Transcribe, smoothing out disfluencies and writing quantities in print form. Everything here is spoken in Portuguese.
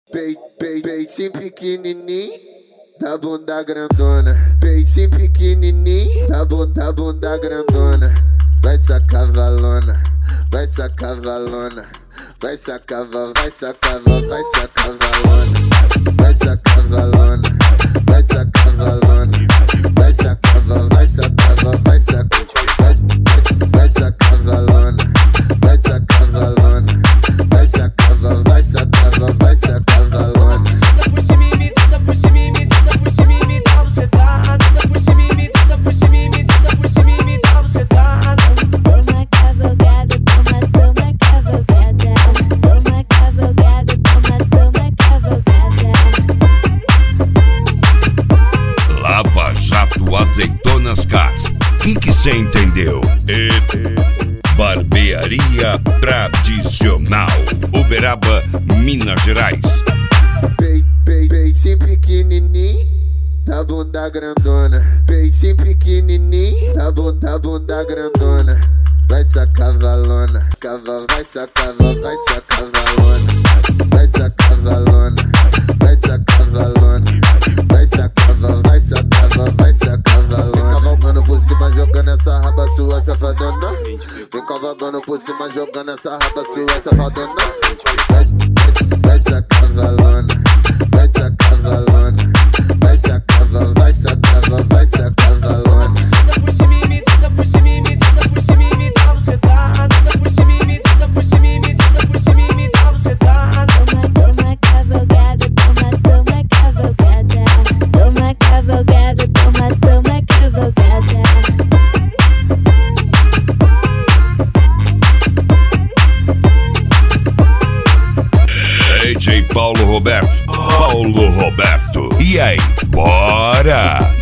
Peitinho pequenininho, da bunda grandona. Peitinho pequenininho, da bunda grandona. Vai sacar valona, vai sacar valona. Vai sacar valona, vai sacar valona. Vai sacar valona, vai sacar valona. Vai sacar valona, vai sacar valona. Vai sacar valona, vai sacar valona. Vai sacar valona, vai sacar valona, vai sacar valona. Senta por cima e me deita por cima e me deita por cima e me dá bucetada. Deita por cima e me deita por cima e me deita por cima e me dá bucetada. Toma cavalgada, toma cavalgada. Toma cavalgada, toma cavalgada. Lava Jato Azeitonas Car. Que cê entendeu? Barbearia Tradicional, Uberaba, Minas Gerais. Peitinho pequenininho, da bunda grandona. Peitinho pequenininho, da bunda grandona. Vai sacar valona, vai sacar valona, vai sacar valona. Vai sacar valona, vai sacar valona. Vai sacar valona, vai sacar valona, vai sacar valona. Vem cavalgando por cima, jogando essa raba sua safadona. Vem cavalgando por cima, jogando essa raba sua safadona. Vai sacar valona, vai sacar valona. Vai sacar valona, vai sacar valona, vai sacar valona. Senta por cima e me deita por cima e me deita por cima e me dá bucetada. Deita por cima e me deita por cima e me deita por cima e me dá bucetada. Toma cavalgada, toma cavalgada. Toma cavalgada, toma cavalgada. DJ Paulo Roberto. E aí, bora!